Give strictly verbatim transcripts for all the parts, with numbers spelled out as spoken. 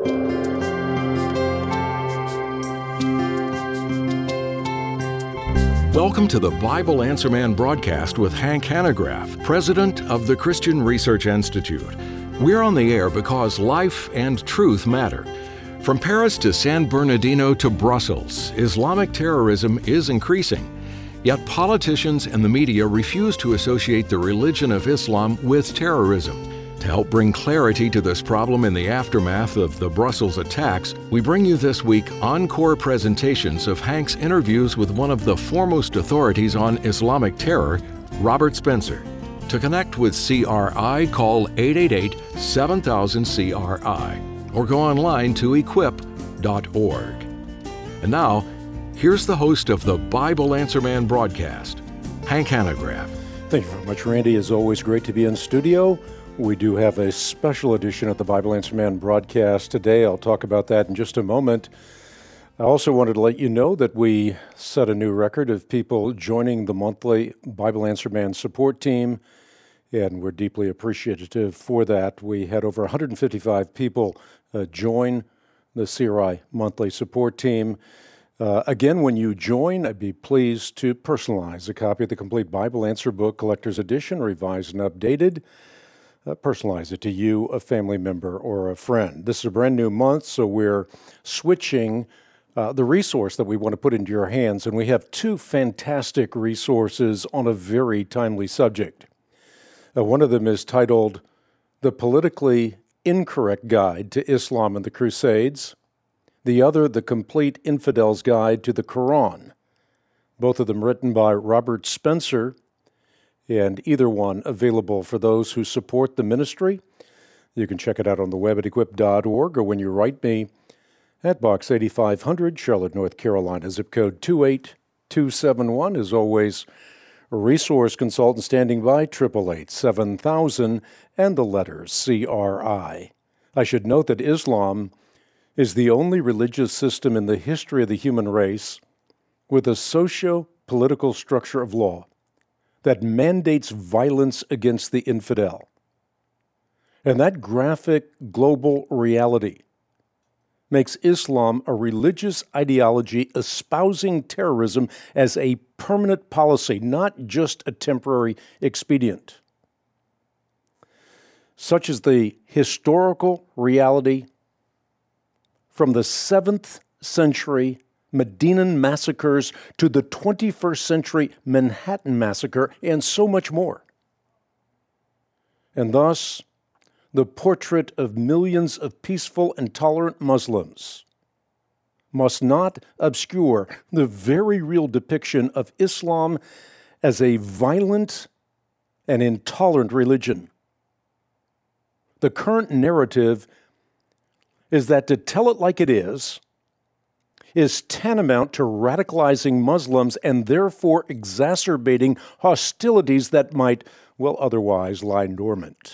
Welcome to the Bible Answer Man broadcast with Hank Hanegraaff, president of the Christian Research Institute. We're on the air because life and truth matter. From Paris to San Bernardino to Brussels, Islamic terrorism is increasing. Yet politicians and the media refuse to associate the religion of Islam with terrorism. To help bring clarity to this problem in the aftermath of the Brussels attacks, we bring you this week encore presentations of Hank's interviews with one of the foremost authorities on Islamic terror, Robert Spencer. To connect with C R I, call eight eight eight, seven thousand, C R I or go online to equip dot org. And now, here's the host of the Bible Answer Man broadcast, Hank Hanegraaff. Thank you very much, Randy. It's always great to be in studio. We do have a special edition of the Bible Answer Man broadcast today. I'll talk about that in just a moment. I also wanted to let you know that we set a new record of people joining the monthly Bible Answer Man support team, and we're deeply appreciative for that. We had over one hundred fifty-five people uh, join the C R I monthly support team. Uh, again, when you join, I'd be pleased to personalize a copy of the complete Bible Answer Book Collector's Edition, revised and updated. Uh, personalize it to you, a family member, or a friend. This is a brand new month, so we're switching uh, the resource that we want to put into your hands, and we have two fantastic resources on a very timely subject. Uh, one of them is titled The Politically Incorrect Guide to Islam and the Crusades. The other, The Complete Infidel's Guide to the Quran. Both of them written by Robert Spencer, and either one available for those who support the ministry. You can check it out on the web at equip dot org, or when you write me at Box eighty-five hundred, Charlotte, North Carolina, zip code two eight two seven one. As always, a resource consultant standing by, eight eight eight, seven thousand, and the letters C R I. I should note that Islam is the only religious system in the history of the human race with a socio-political structure of law that mandates violence against the infidel. And that graphic global reality makes Islam a religious ideology espousing terrorism as a permanent policy, not just a temporary expedient. Such is the historical reality from the seventh century Medinan massacres to the twenty-first century Manhattan Massacre, and so much more. And thus, the portrait of millions of peaceful and tolerant Muslims must not obscure the very real depiction of Islam as a violent and intolerant religion. The current narrative is that to tell it like it is, is tantamount to radicalizing Muslims and therefore exacerbating hostilities that might, well, otherwise lie dormant.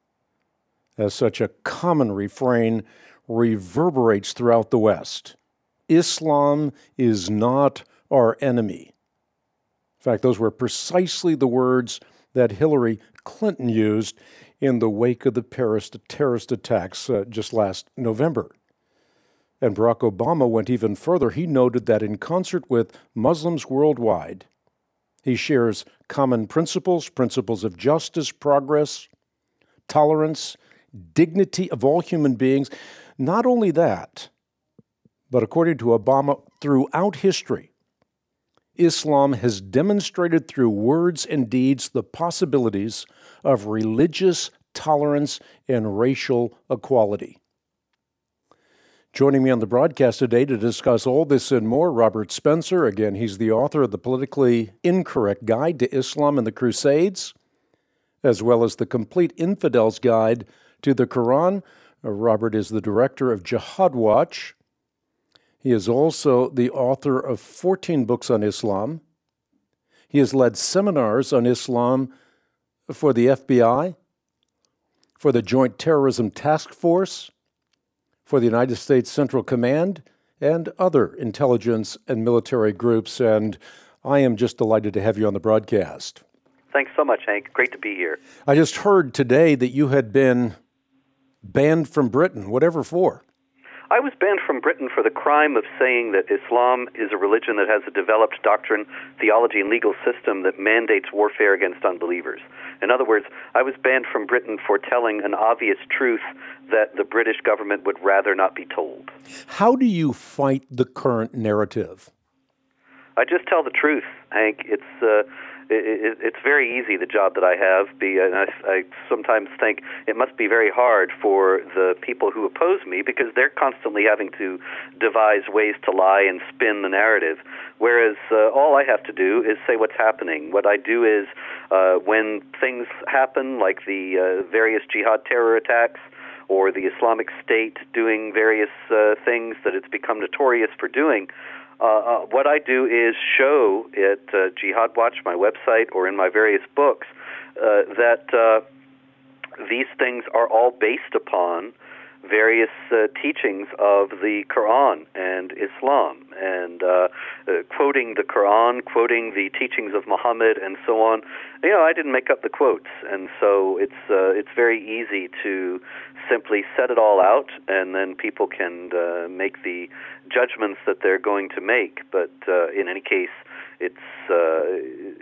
As such, a common refrain reverberates throughout the West. Islam is not our enemy. In fact, those were precisely the words that Hillary Clinton used in the wake of the Paris terrorist attacks uh, just last November. And Barack Obama went even further. He noted that in concert with Muslims worldwide, he shares common principles, principles of justice, progress, tolerance, dignity of all human beings. Not only that, but according to Obama, throughout history, Islam has demonstrated through words and deeds the possibilities of religious tolerance and racial equality. Joining me on the broadcast today to discuss all this and more, Robert Spencer. Again, he's the author of The Politically Incorrect Guide to Islam and the Crusades, as well as The Complete Infidel's Guide to the Quran. Uh, Robert is the director of Jihad Watch. He is also the author of fourteen books on Islam. He has led seminars on Islam for the F B I, for the Joint Terrorism Task Force, for the United States Central Command, and other intelligence and military groups, and I am just delighted to have you on the broadcast. Thanks so much, Hank. Great to be here. I just heard today that you had been banned from Britain, whatever for. I was banned from Britain for the crime of saying that Islam is a religion that has a developed doctrine, theology, and legal system that mandates warfare against unbelievers. In other words, I was banned from Britain for telling an obvious truth that the British government would rather not be told. How do you fight the current narrative? I just tell the truth, Hank. It's uh, it, it's very easy, the job that I have. Be, and I, I sometimes think it must be very hard for the people who oppose me because they're constantly having to devise ways to lie and spin the narrative, whereas uh, all I have to do is say what's happening. What I do is uh, when things happen, like the uh, various jihad terror attacks, or the Islamic State doing various uh, things that it's become notorious for doing, Uh, uh, what I do is show at uh, Jihad Watch, my website, or in my various books, uh, that uh, these things are all based upon various uh, teachings of the Quran and Islam, and uh, uh, quoting the Quran, quoting the teachings of Muhammad, and so on. You know, I didn't make up the quotes, and so it's uh, it's very easy to simply set it all out, and then people can uh, make the judgments that they're going to make. But uh, in any case, it's uh,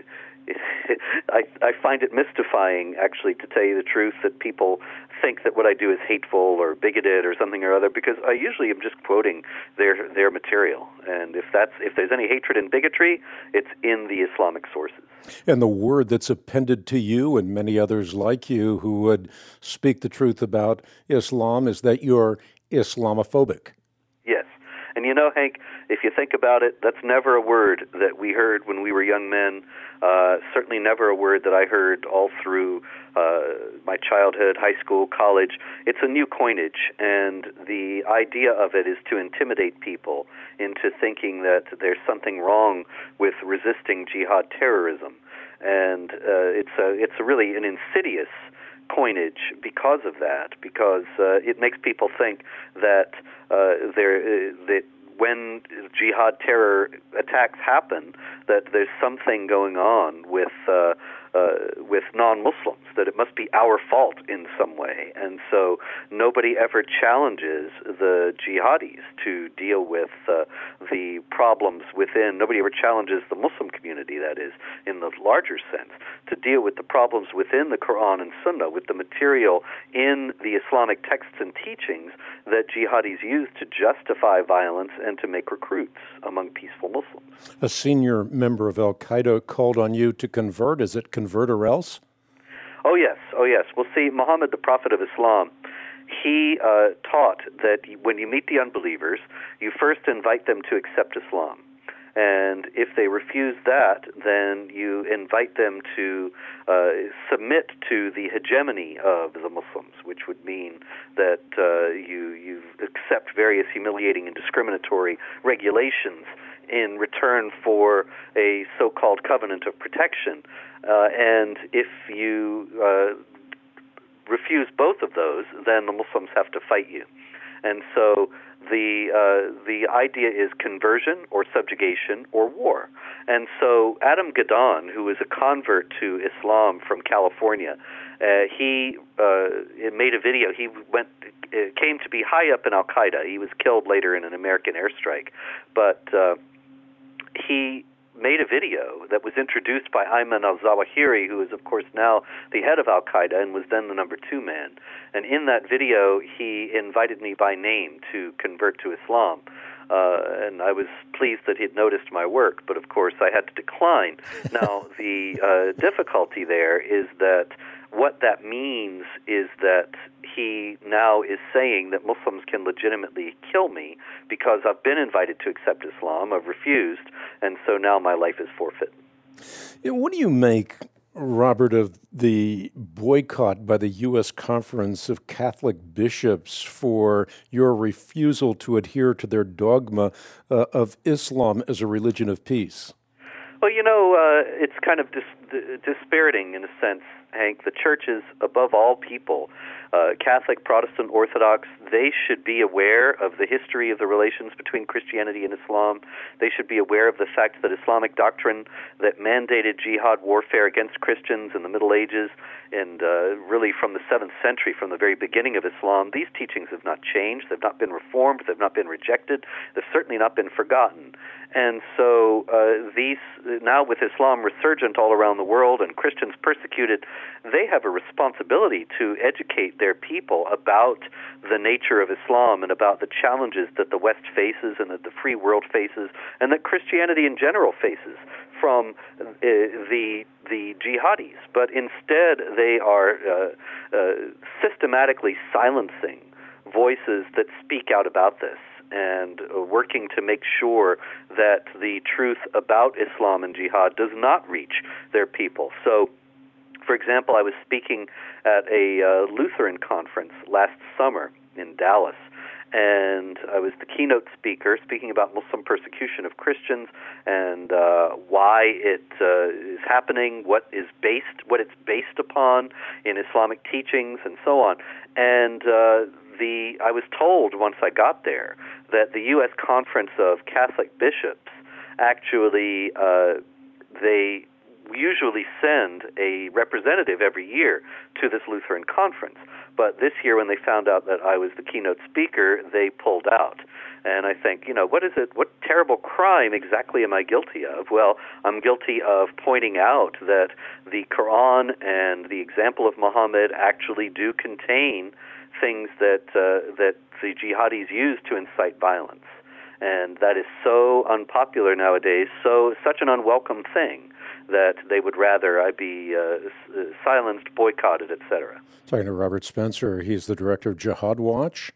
I, I find it mystifying, actually, to tell you the truth, that people think that what I do is hateful or bigoted or something or other, because I usually am just quoting their their material. And if that's if there's any hatred and bigotry, it's in the Islamic sources. And the word that's appended to you and many others like you who would speak the truth about Islam is that you're Islamophobic. Yes. And you know, Hank, if you think about it, that's never a word that we heard when we were young men. Uh, certainly never a word that I heard all through uh, my childhood, high school, college. It's a new coinage, and the idea of it is to intimidate people into thinking that there's something wrong with resisting jihad terrorism. And uh, it's a, it's a really an insidious coinage because of that, because uh, it makes people think that uh, there uh, that when jihad terror attacks happen, that there's something going on with uh, uh, with non-Muslims, that it must be our fault in some way. And so nobody ever challenges the jihadis to deal with uh, the problems within. Nobody ever challenges the Muslim community, that is, in the larger sense, to deal with the problems within the Quran and Sunnah, with the material in the Islamic texts and teachings that jihadis use to justify violence and to make recruits among peaceful Muslims. A senior member of Al-Qaeda called on you to convert. Is it convert or else? Oh, yes. Oh, yes. Well, see, Muhammad, the Prophet of Islam, he uh, taught that when you meet the unbelievers, you first invite them to accept Islam. And if they refuse that, then you invite them to uh, submit to the hegemony of the Muslims, which would mean that uh, you, you accept various humiliating and discriminatory regulations in return for a so-called covenant of protection. Uh, and if you uh, refuse both of those, then the Muslims have to fight you. And so the uh, the idea is conversion or subjugation or war. And so Adam Gadon, who is a convert to Islam from California, uh, he uh, made a video. He went uh, came to be high up in Al-Qaeda. He was killed later in an American airstrike. But uh, he made a video that was introduced by Ayman al-Zawahiri, who is, of course, now the head of Al-Qaeda and was then the number two man. And in that video, he invited me by name to convert to Islam. Uh, and I was pleased that he'd noticed my work, but of course I had to decline. Now, the uh, difficulty there is that what that means is that he now is saying that Muslims can legitimately kill me because I've been invited to accept Islam, I've refused, and so now my life is forfeit. What do you make, Robert, of the boycott by the U S Conference of Catholic Bishops for your refusal to adhere to their dogma uh, of Islam as a religion of peace? Well, you know, uh, it's kind of dis- dispiriting in a sense, Hank. The church is above all people. uh, Catholic, Protestant, Orthodox, they should be aware of the history of the relations between Christianity and Islam. They should be aware of the fact that Islamic doctrine that mandated jihad warfare against Christians in the Middle Ages and uh, really from the seventh century, from the very beginning of Islam, these teachings have not changed. They've not been reformed. They've not been rejected. They've certainly not been forgotten. And so uh, these, now with Islam resurgent all around the world and Christians persecuted, they have a responsibility to educate their people about the nature of Islam and about the challenges that the West faces and that the free world faces and that Christianity in general faces from uh, the the jihadis. But instead, they are uh, uh, systematically silencing voices that speak out about this and uh, working to make sure that the truth about Islam and jihad does not reach their people. So, for example, I was speaking at a uh, Lutheran conference last summer in Dallas, and I was the keynote speaker speaking about Muslim persecution of Christians and uh, why it uh, is happening, what is based, what it's based upon in Islamic teachings, and so on. And uh, the I was told once I got there that the U S Conference of Catholic Bishops actually uh, they usually send a representative every year to this Lutheran conference. But this year, when they found out that I was the keynote speaker, they pulled out. And I think, you know, what is it? What terrible crime exactly am I guilty of? Well, I'm guilty of pointing out that the Quran and the example of Muhammad actually do contain things that uh, that the jihadis use to incite violence. And that is so unpopular nowadays, so such an unwelcome thing that they would rather I be uh, silenced, boycotted, et cetera. Talking to Robert Spencer, he's the director of Jihad Watch.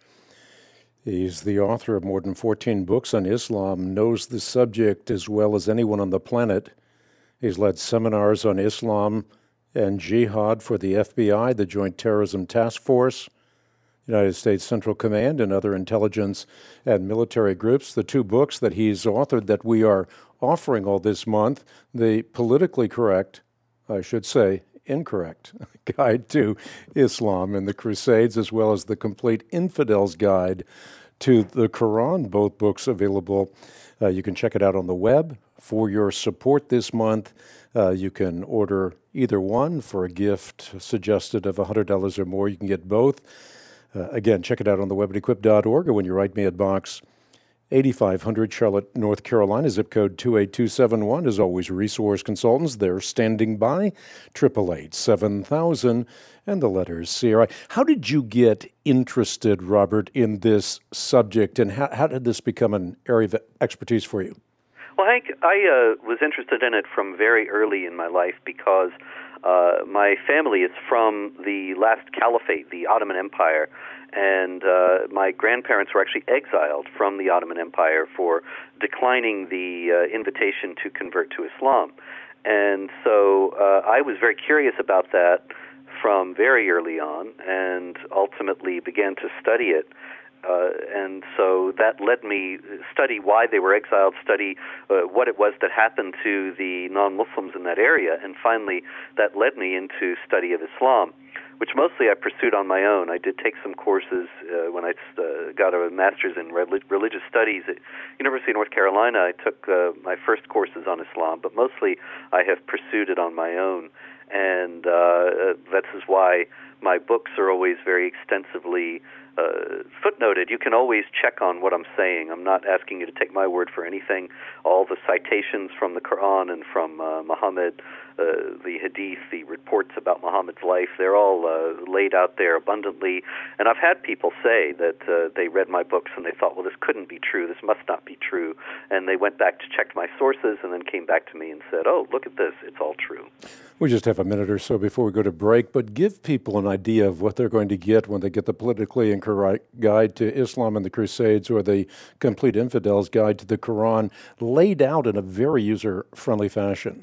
He's the author of more than fourteen books on Islam, knows the subject as well as anyone on the planet. He's led seminars on Islam and jihad for the F B I, the Joint Terrorism Task Force, United States Central Command, and other intelligence and military groups. The two books that he's authored that we are offering all this month, the politically correct, I should say, incorrect Guide to Islam and the Crusades, as well as the Complete Infidel's Guide to the Quran, both books available. Uh, you can check it out on the web. For your support this month, uh, you can order either one for a gift suggested of one hundred dollars or more. You can get both. Uh, again, check it out on the web at equip dot org, or when you write me at Box eighty-five hundred, Charlotte, North Carolina, zip code two eight two seven one. As always, Resource Consultants, they're standing by, eight eight eight, seven thousand, and the letters C R I. How did you get interested, Robert, in this subject, and how, how did this become an area of expertise for you? Well, Hank, I uh, was interested in it from very early in my life because uh, my family is from the last caliphate, the Ottoman Empire, and uh, my grandparents were actually exiled from the Ottoman Empire for declining the uh, invitation to convert to Islam. And so uh, I was very curious about that from very early on and ultimately began to study it. Uh, and so that led me study why they were exiled, study uh, what it was that happened to the non-Muslims in that area, and finally that led me into study of Islam, which mostly I pursued on my own. I did take some courses uh, when I uh, got a master's in relig- religious studies at University of North Carolina. I took uh, my first courses on Islam, but mostly I have pursued it on my own, and uh, that is why my books are always very extensively Uh, footnoted. You can always check on what I'm saying. I'm not asking you to take my word for anything. All the citations from the Quran and from uh, Muhammad, uh, the Hadith, the reports about Muhammad's life, they're all uh, laid out there abundantly. And I've had people say that uh, they read my books and they thought, well, this couldn't be true. This must not be true. And they went back to check my sources and then came back to me and said, oh, look at this. It's all true. We just have a minute or so before we go to break, but give people an idea of what they're going to get when they get the Politically Incorrect Guide to Islam and the Crusades or the Complete Infidel's Guide to the Quran, laid out in a very user-friendly fashion.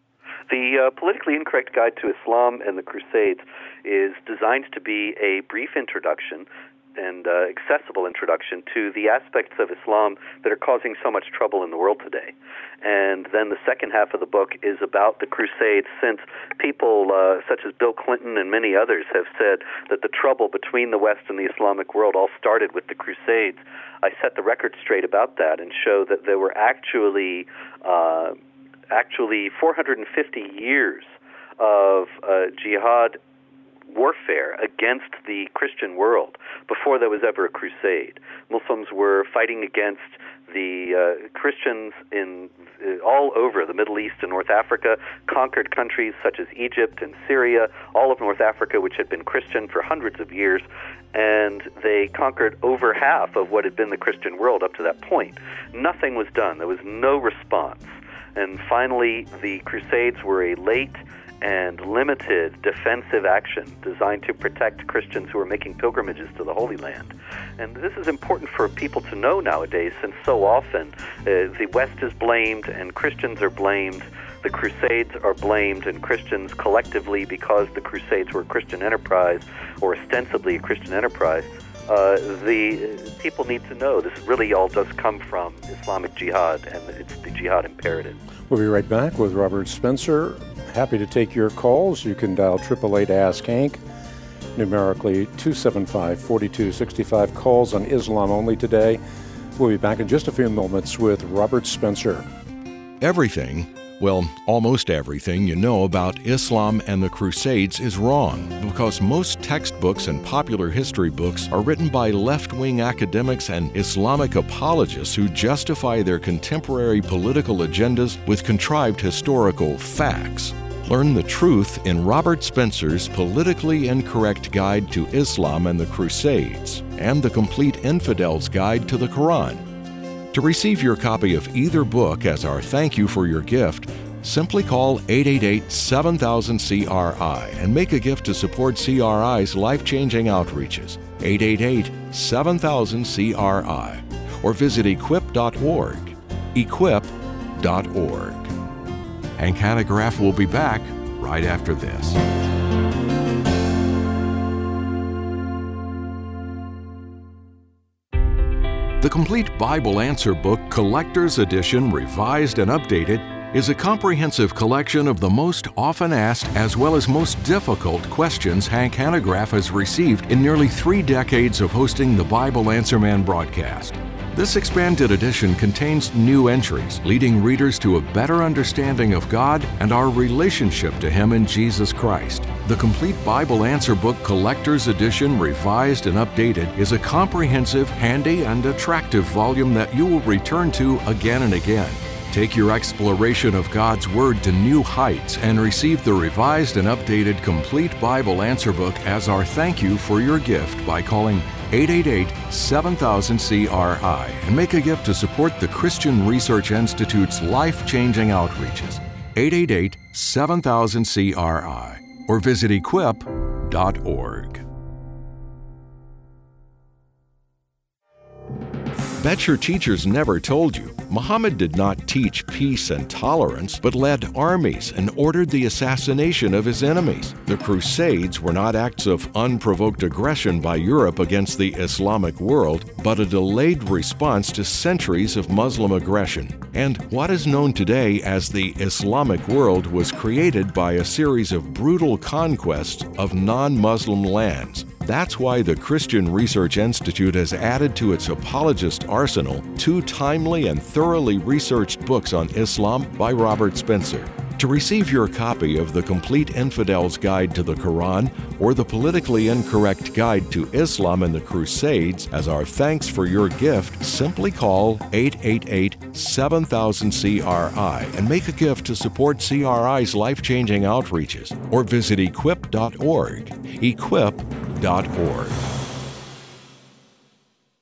The uh, Politically Incorrect Guide to Islam and the Crusades is designed to be a brief introduction and uh, accessible introduction to the aspects of Islam that are causing so much trouble in the world today. And then the second half of the book is about the Crusades, since people uh, such as Bill Clinton and many others have said that the trouble between the West and the Islamic world all started with the Crusades. I set the record straight about that and show that there were actually uh, actually four hundred fifty years of uh, jihad warfare against the Christian world before there was ever a crusade. Muslims were fighting against the uh, Christians in uh, all over the Middle East and North Africa, conquered countries such as Egypt and Syria, all of North Africa, which had been Christian for hundreds of years, and they conquered over half of what had been the Christian world up to that point. Nothing was done. There was no response. And finally, the Crusades were a late and limited defensive action designed to protect Christians who were making pilgrimages to the Holy Land. And this is important for people to know nowadays, since so often uh, the West is blamed and Christians are blamed. The Crusades are blamed, and Christians collectively, because the Crusades were a Christian enterprise, or ostensibly a Christian enterprise, uh, the people need to know this really all does come from Islamic jihad, and it's the jihad imperative. We'll be right back with Robert Spencer. Happy to take your calls. You can dial eight eight eight, ask Hank, numerically two seven five, four two six five. Calls on Islam only today. We'll be back in just a few moments with Robert Spencer. Everything, well, almost everything you know about Islam and the Crusades is wrong, because most textbooks and popular history books are written by left-wing academics and Islamic apologists who justify their contemporary political agendas with contrived historical facts. Learn the truth in Robert Spencer's Politically Incorrect Guide to Islam and the Crusades, and the Complete Infidel's Guide to the Quran. To receive your copy of either book as our thank you for your gift, simply call eight eight eight, seven thousand, C R I and make a gift to support C R I's life-changing outreaches. eight eight eight, seven thousand, C R I. Or visit equip dot org. equip dot org. Hank Hanegraaff will be back right after this. The Complete Bible Answer Book Collector's Edition, revised and updated, is a comprehensive collection of the most often asked as well as most difficult questions Hank Hanegraaff has received in nearly three decades of hosting the Bible Answer Man broadcast. This expanded edition contains new entries, leading readers to a better understanding of God and our relationship to Him in Jesus Christ. The Complete Bible Answer Book Collector's Edition, revised and updated, is a comprehensive, handy, and attractive volume that you will return to again and again. Take your exploration of God's Word to new heights and receive the revised and updated Complete Bible Answer Book as our thank you for your gift by calling eight eight eight, seven thousand, C R I and make a gift to support the Christian Research Institute's life-changing outreaches. eight eight eight, seven thousand, C R I or visit equip dot org. Bet your teachers never told you. Muhammad did not teach peace and tolerance, but led armies and ordered the assassination of his enemies. The Crusades were not acts of unprovoked aggression by Europe against the Islamic world, but a delayed response to centuries of Muslim aggression. And what is known today as the Islamic world was created by a series of brutal conquests of non-Muslim lands. That's why the Christian Research Institute has added to its apologist arsenal two timely and thoroughly researched books on Islam by Robert Spencer. To receive your copy of The Complete Infidel's Guide to the Quran or The Politically Incorrect Guide to Islam and the Crusades as our thanks for your gift, simply call eight eight eight, seven thousand, C R I and make a gift to support C R I's life-changing outreaches, or visit equip dot org. equip dot org.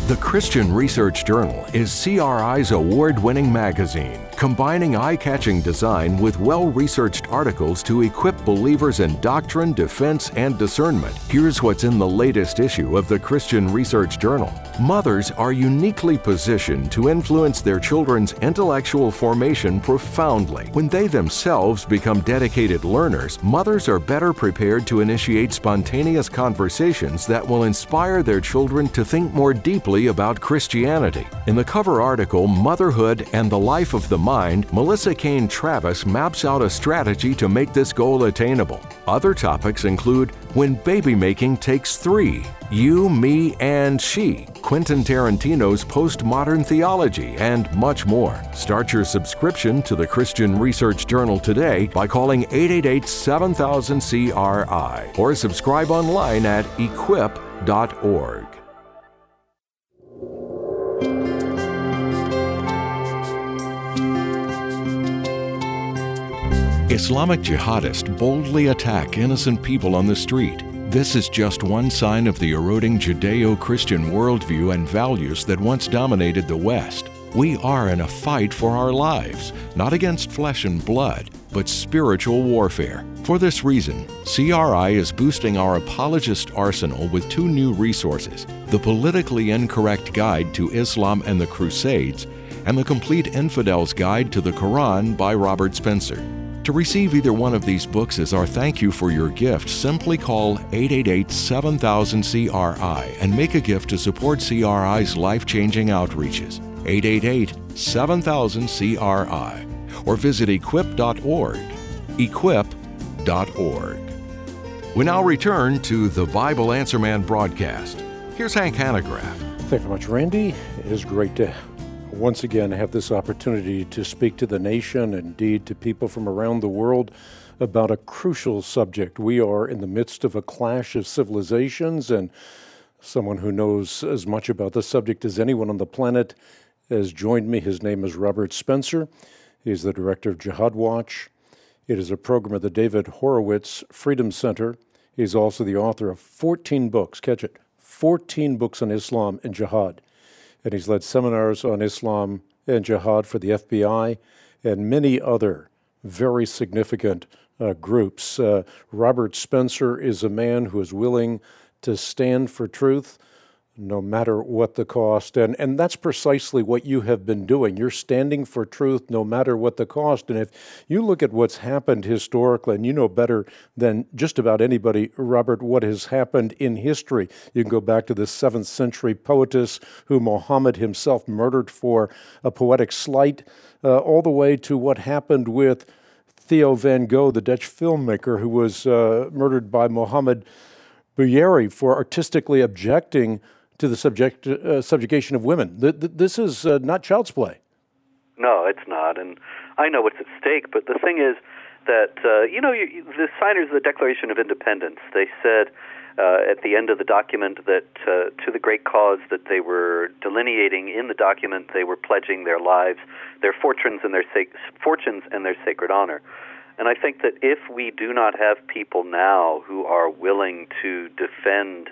The Christian Research Journal is C R I's award-winning magazine, combining eye-catching design with well-researched articles to equip believers in doctrine, defense, and discernment. Here's what's in the latest issue of the Christian Research Journal. Mothers are uniquely positioned to influence their children's intellectual formation profoundly. When they themselves become dedicated learners, mothers are better prepared to initiate spontaneous conversations that will inspire their children to think more deeply about Christianity. In the cover article, Motherhood and the Life of the Mind, Melissa Cain Travis maps out a strategy to make this goal attainable. Other topics include When Baby Making Takes Three, You, Me, and She, Quentin Tarantino's Postmodern Theology, and much more. Start your subscription to the Christian Research Journal today by calling eight eight eight, seven thousand, C R I or subscribe online at equip dot org. Islamic jihadists boldly attack innocent people on the street. This is just one sign of the eroding Judeo-Christian worldview and values that once dominated the West. We are in a fight for our lives, not against flesh and blood, but spiritual warfare. For this reason, C R I is boosting our apologist arsenal with two new resources: The Politically Incorrect Guide to Islam and the Crusades, and The Complete Infidel's Guide to the Quran by Robert Spencer. To receive either one of these books as our thank you for your gift, simply call eight eight eight, seven thousand, C R I and make a gift to support C R I's life-changing outreaches. eight eight eight, seven thousand, C R I or visit equip dot org. equip dot org. We now return to the Bible Answer Man broadcast. Here's Hank Hanegraaff. Thank you very much, Randy. It is great to once again have this opportunity to speak to the nation, indeed to people from around the world, about a crucial subject. We are in the midst of a clash of civilizations, and someone who knows as much about the subject as anyone on the planet has joined me. His name is Robert Spencer. He's the director of Jihad Watch. It is a program of the David Horowitz Freedom Center. He's also the author of fourteen books, catch it, fourteen books on Islam and jihad. And he's led seminars on Islam and jihad for the F B I and many other very significant uh, groups. Uh, Robert Spencer is a man who is willing to stand for truth no matter what the cost. And, and that's precisely what you have been doing. You're standing for truth no matter what the cost. And if you look at what's happened historically, and you know better than just about anybody, Robert, what has happened in history. You can go back to the seventh century poetess who Muhammad himself murdered for a poetic slight, uh, all the way to what happened with Theo van Gogh, the Dutch filmmaker, who was uh, murdered by Mohammed Bouyeri for artistically objecting to the subject, uh, subjugation of women. Th- th- this is uh, not child's play. No, it's not, and I know what's at stake, but the thing is that, uh, you know, you, the signers of the Declaration of Independence, they said uh, at the end of the document that uh, to the great cause that they were delineating in the document, they were pledging their lives, their fortunes, and their sac- fortunes and their sacred honor. And I think that if we do not have people now who are willing to defend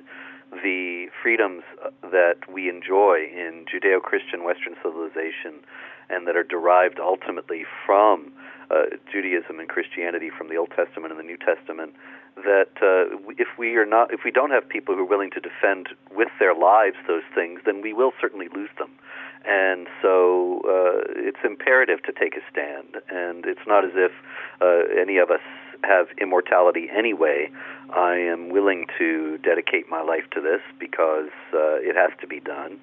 the freedoms that we enjoy in Judeo-Christian Western civilization and that are derived ultimately from uh, Judaism and Christianity, from the Old Testament and the New Testament, that uh, if we are not, if we don't have people who are willing to defend with their lives those things, then we will certainly lose them. And so uh, it's imperative to take a stand. And it's not as if uh, any of us have immortality anyway. I am willing to dedicate my life to this because uh, it has to be done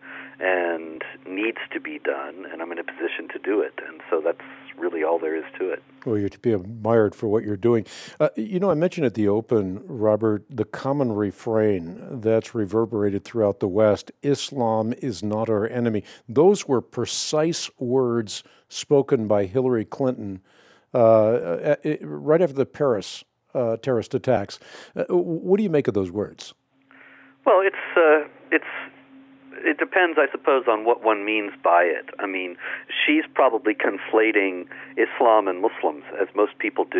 and needs to be done, and I'm in a position to do it. And so that's really all there is to it. Well, you're to be admired for what you're doing. Uh, you know, I mentioned at the open, Robert, the common refrain that's reverberated throughout the West: Islam is not our enemy. Those were precise words spoken by Hillary Clinton uh, right after the Paris uh, terrorist attacks. Uh, what do you make of those words? Well, it's uh, it's. It depends, I suppose, on what one means by it. I mean, she's probably conflating Islam and Muslims, as most people do.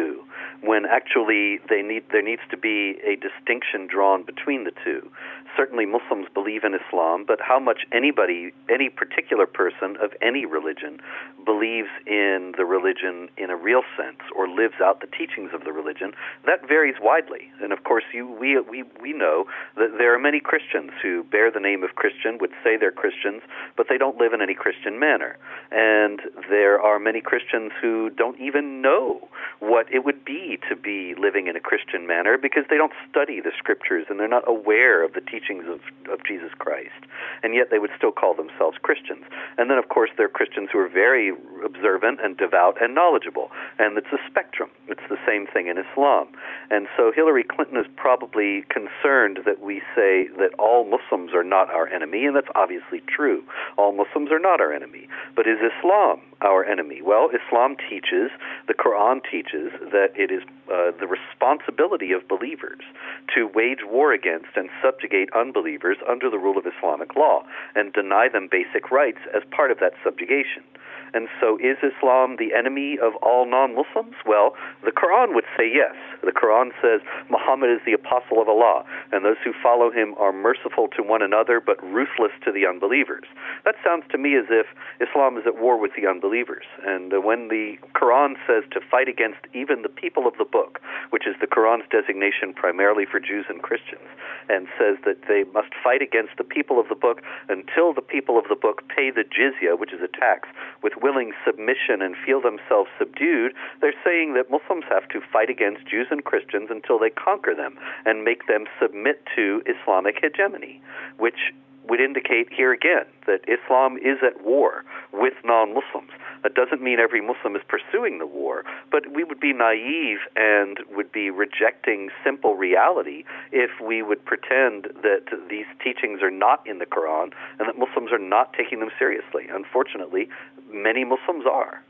when actually they need there needs to be a distinction drawn between the two. Certainly Muslims believe in Islam, but how much anybody, any particular person of any religion, believes in the religion in a real sense or lives out the teachings of the religion, that varies widely. And of course, you, we, we, we know that there are many Christians who bear the name of Christian, would say they're Christians, but they don't live in any Christian manner. And there are many Christians who don't even know what it would be to be living in a Christian manner because they don't study the Scriptures and they're not aware of the teachings of, of Jesus Christ. And yet they would still call themselves Christians. And then, of course, there are Christians who are very observant and devout and knowledgeable. And it's a spectrum. It's the same thing in Islam. And so Hillary Clinton is probably concerned that we say that all Muslims are not our enemy, and that's obviously true. All Muslims are not our enemy. But is Islam our enemy? Well, Islam teaches, the Quran teaches, that it is uh, the responsibility of believers to wage war against and subjugate unbelievers under the rule of Islamic law and deny them basic rights as part of that subjugation. And so is Islam the enemy of all non-Muslims? Well, the Quran would say yes. The Quran says Muhammad is the apostle of Allah, and those who follow him are merciful to one another but ruthless to the unbelievers. That sounds to me as if Islam is at war with the unbelievers. And uh, when the Quran says to fight against even the people of the book, which is the Quran's designation primarily for Jews and Christians, and says that they must fight against the people of the book until the people of the book pay the jizya, which is a tax, with willing submission and feel themselves subdued, they're saying that Muslims have to fight against Jews and Christians until they conquer them and make them submit to Islamic hegemony, which would indicate here again that Islam is at war with non-Muslims. That doesn't mean every Muslim is pursuing the war, but we would be naive and would be rejecting simple reality if we would pretend that these teachings are not in the Quran and that Muslims are not taking them seriously. Unfortunately, many Muslims are.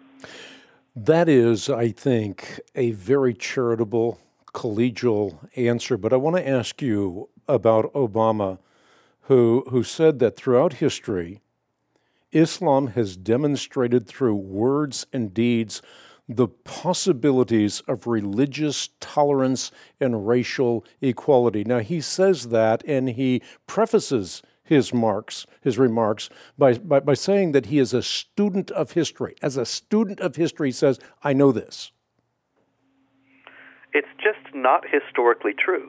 That is, I think, a very charitable, collegial answer, but I want to ask you about Obama, who who said that throughout history, Islam has demonstrated through words and deeds the possibilities of religious tolerance and racial equality. Now, he says that, and he prefaces his marks, his remarks by, by, by saying that he is a student of history. As a student of history, he says, I know this. It's just not historically true.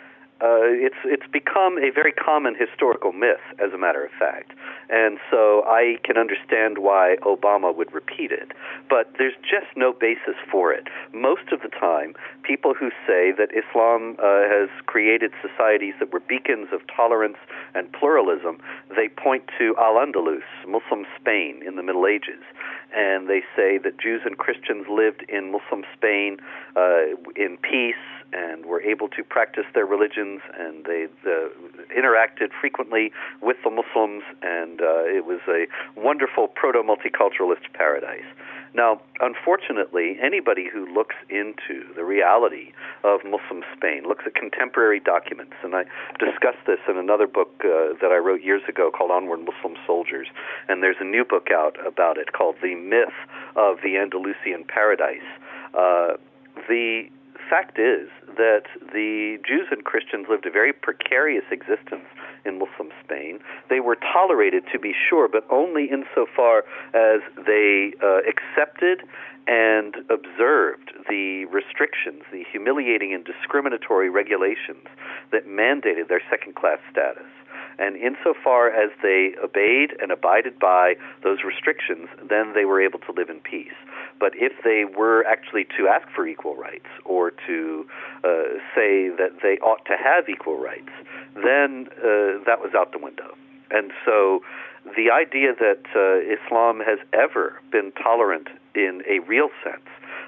Uh, it's it's become a very common historical myth, as a matter of fact. And so I can understand why Obama would repeat it. But there's just no basis for it. Most of the time, people who say that Islam uh, has created societies that were beacons of tolerance and pluralism, they point to Al-Andalus, Muslim Spain in the Middle Ages. And they say that Jews and Christians lived in Muslim Spain uh, in peace and were able to practice their religions, and they uh, interacted frequently with the Muslims, and uh, it was a wonderful proto-multiculturalist paradise. Now, unfortunately, anybody who looks into the reality of Muslim Spain, looks at contemporary documents, and I discussed this in another book uh, that I wrote years ago called Onward Muslim Soldiers, and there's a new book out about it called The Myth of the Andalusian Paradise. Uh, the fact is that the Jews and Christians lived a very precarious existence in Muslim Spain. They were tolerated, to be sure, but only insofar as they uh, accepted and observed the restrictions, the humiliating and discriminatory regulations that mandated their second-class status. And insofar as they obeyed and abided by those restrictions, then they were able to live in peace. But if they were actually to ask for equal rights or to uh, say that they ought to have equal rights, then uh, that was out the window. And so the idea that uh, Islam has ever been tolerant in a real sense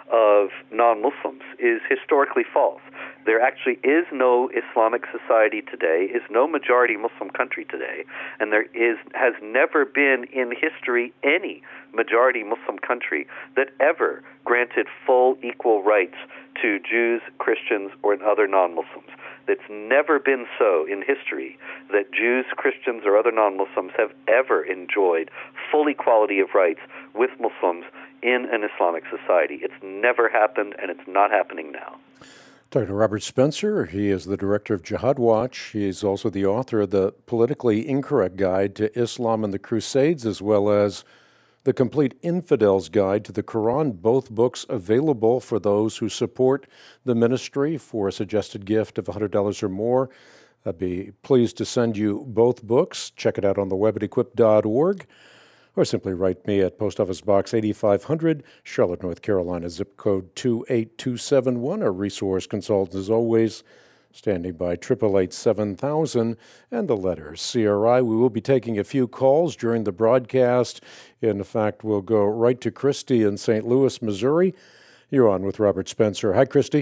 of non-Muslims is historically false. There actually is no Islamic society today, is no majority Muslim country today, and there is has never been in history any majority Muslim country that ever granted full equal rights to Jews, Christians, or other non-Muslims. It's never been so in history that Jews, Christians, or other non-Muslims have ever enjoyed full equality of rights with Muslims in an Islamic society. It's never happened, and it's not happening now. Doctor Robert Spencer, he is the director of Jihad Watch. He is also the author of the Politically Incorrect Guide to Islam and the Crusades, as well as the Complete Infidel's Guide to the Quran, both books available for those who support the ministry for a suggested gift of one hundred dollars or more. I'd be pleased to send you both books. Check it out on the web at equip dot org, or simply write me at Post Office Box eighty-five hundred, Charlotte, North Carolina, zip code two eight two seven one. Our resource consultant, as always, standing by, eight eight eight, seven thousand, and the letter C R I. We will be taking a few calls during the broadcast. In fact, we'll go right to Christy in Saint Louis, Missouri. You're on with Robert Spencer. Hi, Christy.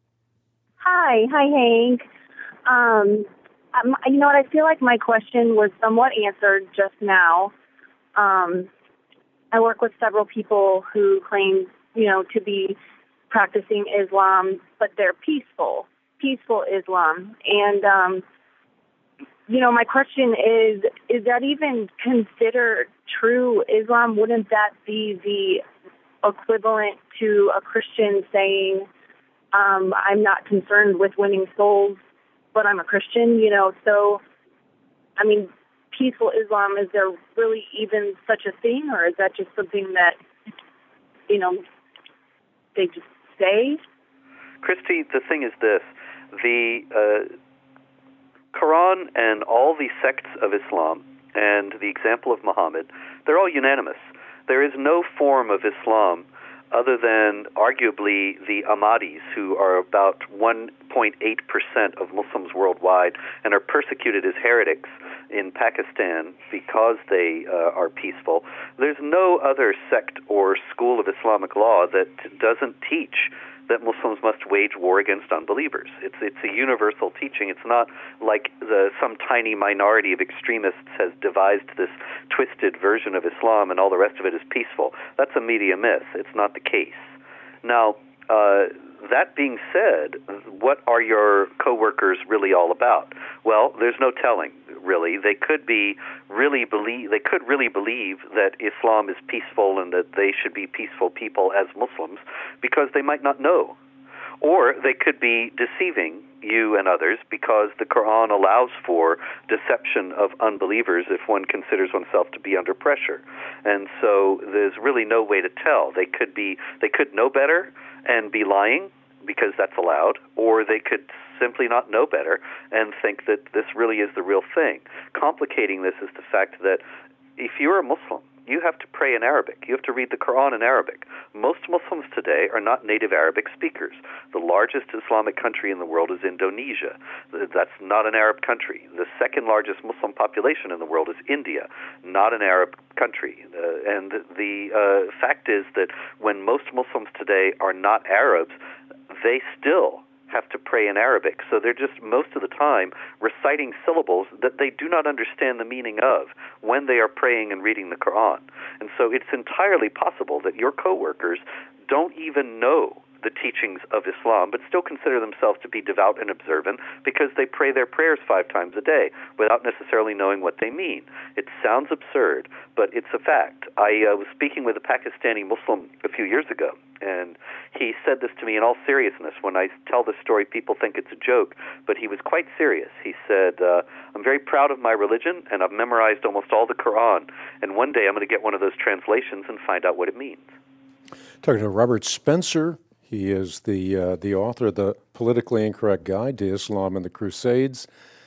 Hi. Hi, Hank. Um, um, you know what? I feel like my question was somewhat answered just now. Um, I work with several people who claim, you know, to be practicing Islam, but they're peaceful, peaceful Islam. And, um, you know, my question is, is that even considered true Islam? Wouldn't that be the equivalent to a Christian saying, um, I'm not concerned with winning souls, but I'm a Christian, you know? So, I mean, peaceful Islam, is there really even such a thing, or is that just something that, you know, they just say? Christy, the thing is this. The uh, Quran and all the sects of Islam and the example of Muhammad, they're all unanimous. There is no form of Islam other than arguably the Ahmadis, who are about one point eight percent of Muslims worldwide and are persecuted as heretics in Pakistan because they uh, are peaceful. There's no other sect or school of Islamic law that doesn't teach that Muslims must wage war against unbelievers. It's it's a universal teaching. It's not like the, some tiny minority of extremists has devised this twisted version of Islam and all the rest of it is peaceful. That's a media myth. It's not the case. Now, uh, that being said, what are your coworkers really all about? Well, there's no telling, really. They could be really believe they could really believe that Islam is peaceful and that they should be peaceful people as Muslims because they might not know. Or they could be deceiving you and others because the Quran allows for deception of unbelievers if one considers oneself to be under pressure. And so there's really no way to tell. They could be they could know better and be lying because that's allowed, or they could simply not know better and think that this really is the real thing. Complicating this is the fact that if you're a Muslim, you have to pray in Arabic. You have to read the Quran in Arabic. Most Muslims today are not native Arabic speakers. The largest Islamic country in the world is Indonesia. That's not an Arab country. The second largest Muslim population in the world is India, not an Arab country. Uh, and the uh, fact is that when most Muslims today are not Arabs, they still have to pray in Arabic. So they're just most of the time reciting syllables that they do not understand the meaning of when they are praying and reading the Quran. And so it's entirely possible that your coworkers don't even know the teachings of Islam, but still consider themselves to be devout and observant because they pray their prayers five times a day without necessarily knowing what they mean. It sounds absurd, but it's a fact. I uh, was speaking with a Pakistani Muslim a few years ago, and he said this to me in all seriousness. When I tell this story, people think it's a joke, but he was quite serious. He said, uh, I'm very proud of my religion, and I've memorized almost all the Quran, and one day I'm going to get one of those translations and find out what it means. Talking to Robert Spencer. He is the uh, the author of the Politically Incorrect Guide to Islam and the Crusades,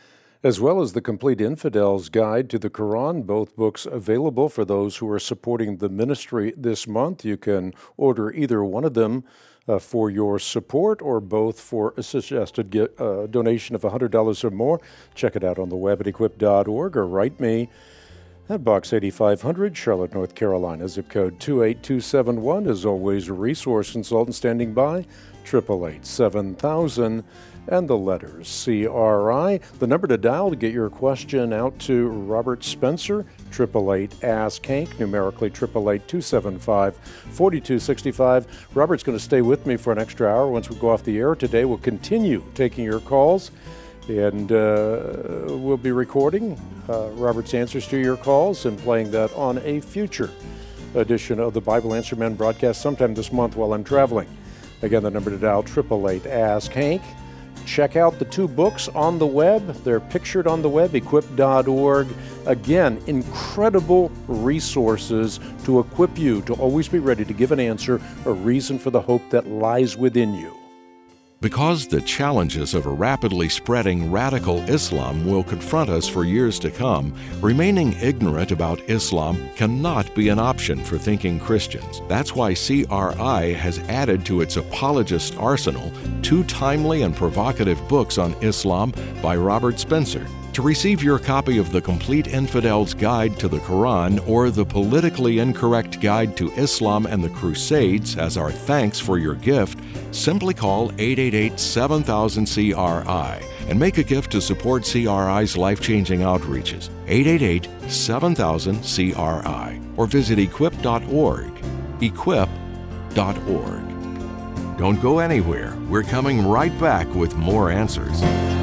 as well as the Complete Infidel's Guide to the Quran, both books available for those who are supporting the ministry this month. You can order either one of them uh, for your support or both for a suggested get, uh, donation of one hundred dollars or more. Check it out on the web at equip dot org or write me at Box eighty-five hundred, Charlotte, North Carolina, zip code two eight two seven one. As always, a resource consultant standing by, eight eight eight, seven thousand, and the letters C R I. The number to dial to get your question out to Robert Spencer, eight eight eight, ask Hank, numerically eight eight eight, two seven five, four two six five. Robert's going to stay with me for an extra hour once we go off the air today. We'll continue taking your calls. And uh, we'll be recording uh, Robert's answers to your calls and playing that on a future edition of the Bible Answer Man broadcast sometime this month while I'm traveling. Again, the number to dial, eight eight eight, ask Hank. Check out the two books on the web. They're pictured on the web, equip dot org. Again, incredible resources to equip you to always be ready to give an answer, a reason for the hope that lies within you. Because the challenges of a rapidly spreading radical Islam will confront us for years to come, remaining ignorant about Islam cannot be an option for thinking Christians. That's why C R I has added to its apologist arsenal two timely and provocative books on Islam by Robert Spencer. To receive your copy of The Complete Infidel's Guide to the Quran or The Politically Incorrect Guide to Islam and the Crusades as our thanks for your gift, simply call eight eight eight, seven thousand, C R I and make a gift to support C R I's life-changing outreaches. eight eight eight, seven thousand, C R I or visit equip dot org. equip dot org. Don't go anywhere. We're coming right back with more answers.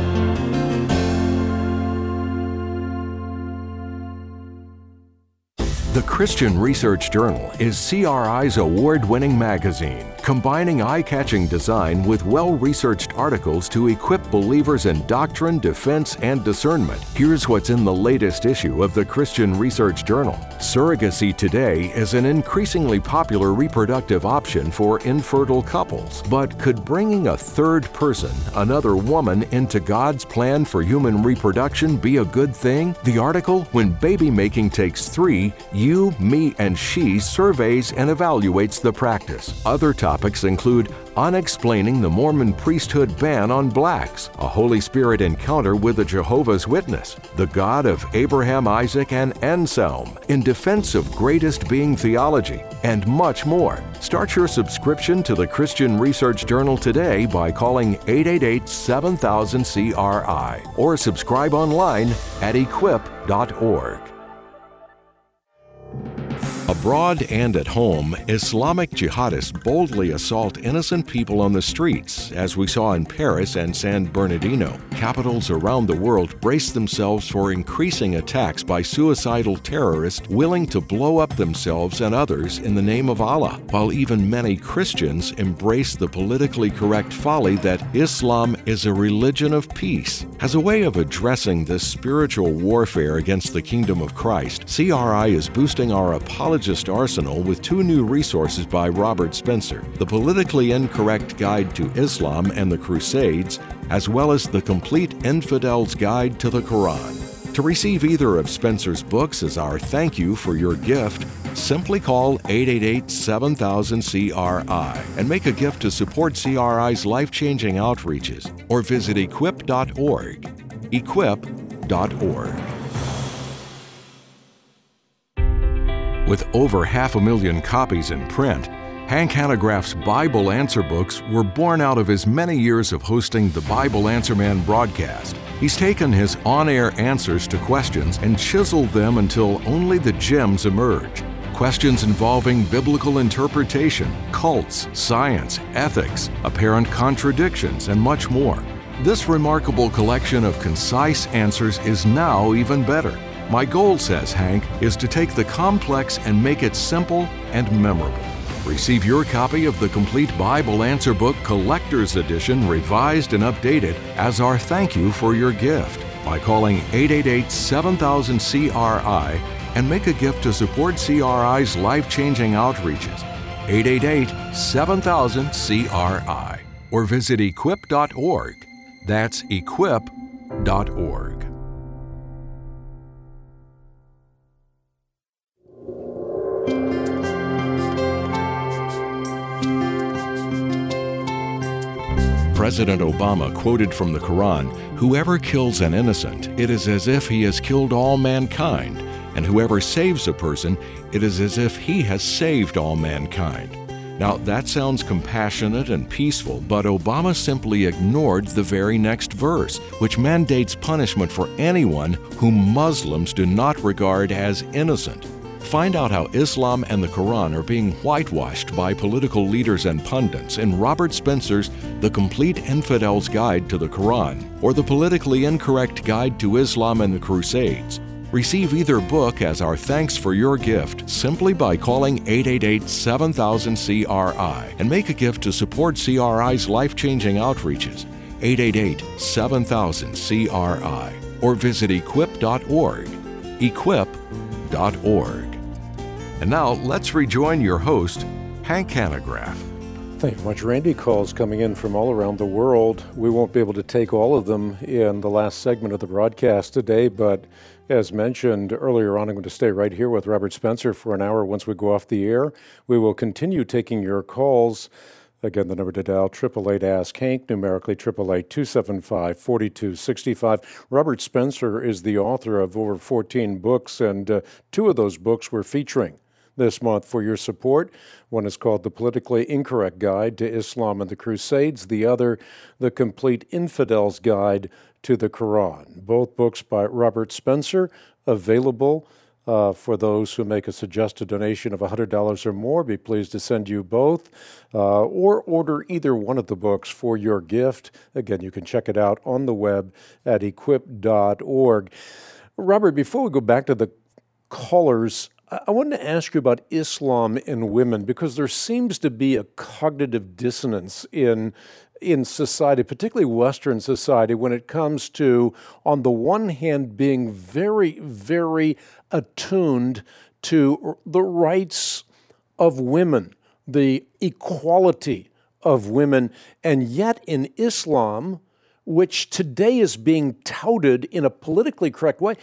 The Christian Research Journal is C R I's award-winning magazine, combining eye-catching design with well-researched articles to equip believers in doctrine, defense, and discernment. Here's what's in the latest issue of the Christian Research Journal. Surrogacy today is an increasingly popular reproductive option for infertile couples. But could bringing a third person, another woman, into God's plan for human reproduction be a good thing? The article, When Baby Making Takes Three, You, Me, and She surveys and evaluates the practice. Other topics include Unexplaining the Mormon Priesthood Ban on Blacks, a Holy Spirit Encounter with a Jehovah's Witness, the God of Abraham, Isaac, and Anselm, In Defense of Greatest Being Theology, and much more. Start your subscription to the Christian Research Journal today by calling eight eight eight, seven thousand, C R I or subscribe online at equip dot org. Abroad and at home, Islamic jihadists boldly assault innocent people on the streets, as we saw in Paris and San Bernardino. Capitals around the world brace themselves for increasing attacks by suicidal terrorists willing to blow up themselves and others in the name of Allah, while even many Christians embrace the politically correct folly that Islam is a religion of peace. As a way of addressing this spiritual warfare against the kingdom of Christ, C R I is boosting our apologist arsenal with two new resources by Robert Spencer, The Politically Incorrect Guide to Islam and the Crusades, as well as The Complete Infidel's Guide to the Quran. To receive either of Spencer's books as our thank you for your gift, simply call eight eight eight, seven thousand, C R I and make a gift to support C R I's life-changing outreaches, or visit equip dot org. equip dot org. With over half a million copies in print, Hank Hanegraaff's Bible Answer books were born out of his many years of hosting the Bible Answer Man broadcast. He's taken his on-air answers to questions and chiseled them until only the gems emerge. Questions involving biblical interpretation, cults, science, ethics, apparent contradictions, and much more. This remarkable collection of concise answers is now even better. My goal, says Hank, is to take the complex and make it simple and memorable. Receive your copy of the Complete Bible Answer Book Collector's Edition, revised and updated, as our thank you for your gift by calling eight eight eight, seven thousand, C R I and make a gift to support C R I's life-changing outreaches. eight eight eight, seven thousand, C R I or visit equip dot org. That's equip dot org. President Obama quoted from the Quran, "Whoever kills an innocent, it is as if he has killed all mankind, and whoever saves a person, it is as if he has saved all mankind." Now, that sounds compassionate and peaceful, but Obama simply ignored the very next verse, which mandates punishment for anyone whom Muslims do not regard as innocent. Find out how Islam and the Quran are being whitewashed by political leaders and pundits in Robert Spencer's The Complete Infidel's Guide to the Quran or The Politically Incorrect Guide to Islam and the Crusades. Receive either book as our thanks for your gift simply by calling eight eight eight, seven thousand, C R I and make a gift to support C R I's life-changing outreaches. eight eight eight, seven thousand, C R I or visit equip dot org. equip dot org. And now let's rejoin your host, Hank Hanegraaff. Thank you much, Randy. Calls coming in from all around the world. We won't be able to take all of them in the last segment of the broadcast today, but as mentioned earlier on, I'm going to stay right here with Robert Spencer for an hour once we go off the air. We will continue taking your calls. Again, the number to dial, eight eight eight, ask Hank, numerically eight eight eight, two seven five, four two six five. Robert Spencer is the author of over fourteen books, and uh, two of those books we're featuring this month for your support. One is called The Politically Incorrect Guide to Islam and the Crusades. The other, The Complete Infidel's Guide to the Quran. Both books by Robert Spencer, available uh, for those who make a suggested donation of one hundred dollars or more. Be pleased to send you both, uh, or order either one of the books for your gift. Again, you can check it out on the web at equip dot org. Robert, before we go back to the callers, I wanted to ask you about Islam and women, because there seems to be a cognitive dissonance in in society, particularly Western society, when it comes to, on the one hand, being very, very attuned to the rights of women, the equality of women, and yet in Islam, which today is being touted in a politically correct way,